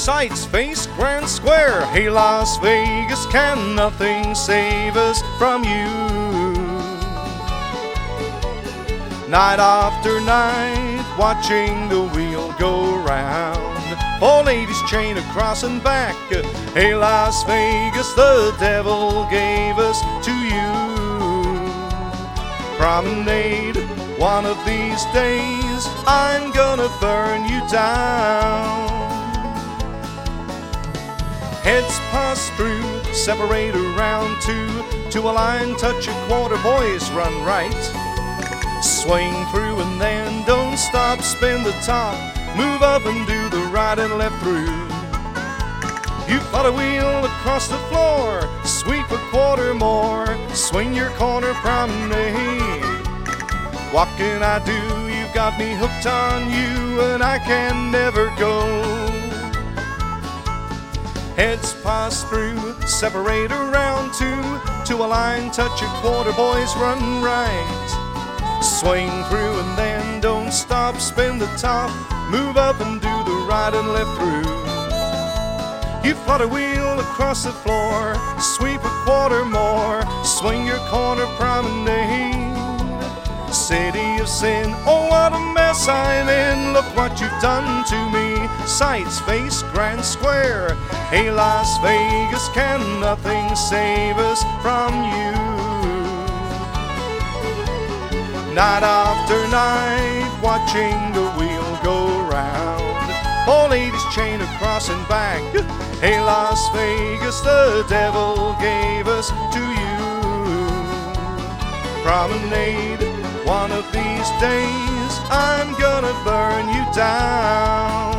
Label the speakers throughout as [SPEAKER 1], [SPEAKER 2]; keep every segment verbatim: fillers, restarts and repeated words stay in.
[SPEAKER 1] Sights face Grand Square. Hey, Las Vegas, can nothing save us from you? Night after night, watching the wheel go round. Four ladies chain across and back. Hey, Las Vegas, the devil gave us to you. Promenade, one of these days, I'm gonna burn you down. Heads pass through, separate around two. To a line, touch a quarter, boys run right. Swing through and then don't stop, spin the top. Move up and do the right and left through. You flutter wheel across the floor, sweep a quarter more. Swing your corner promenade. What can I do? You've got me hooked on you and I can never go. Heads pass through, separate around two. To a line, touch a quarter, boys run right. Swing through and then don't stop, spin the top. Move up and do the right and left through. You flutter wheel across the floor, sweep a quarter more. Swing your corner promenade. City of sin, oh what a mess I'm in. Look what you've done to me. Sights face Grand Square. Hey, Las Vegas, can nothing save us from you? Night after night, watching the wheel go round. Four ladies chain across and back. Hey, Las Vegas, the devil gave us to you. Promenade, one of these days, I'm gonna burn you down.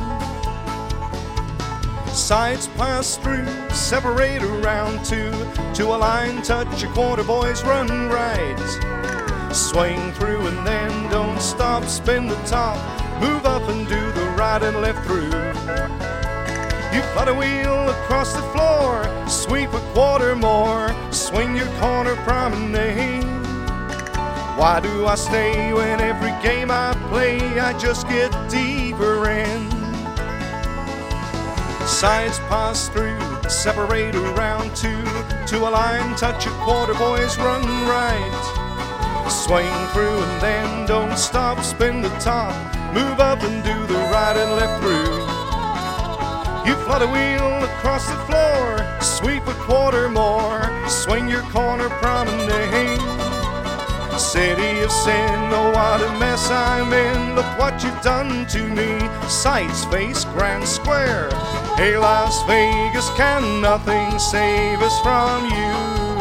[SPEAKER 1] Sides pass through, separate around two. To a line, touch a quarter, boys run right. Swing through and then don't stop, spin the top. Move up and do the right and left through. You flutter wheel across the floor, sweep a quarter more. Swing your corner promenade. Why do I stay when every game I play I just get deeper in? Sides pass through, separate around two. To a line, touch a quarter, boys run right. Swing through and then don't stop, spin the top. Move up and do the right and left through. You flutter wheel across the floor, sweep a quarter more. Swing your corner promenade. City of sin, oh what a mess I'm in. Look what you've done to me. Sights face Grand Square. Hey, Las Vegas, can nothing save us from you?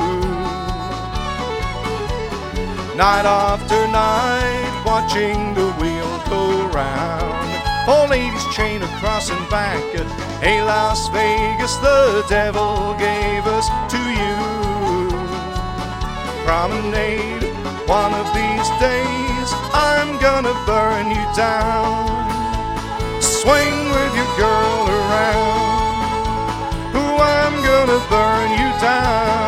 [SPEAKER 1] Night after night, watching the wheel go round. Four ladies chain across and back. Hey, Las Vegas, the devil gave us to you. Promenade, one of these days, I'm gonna burn you down. Swing with your girl around. Ooh, I'm gonna burn you down.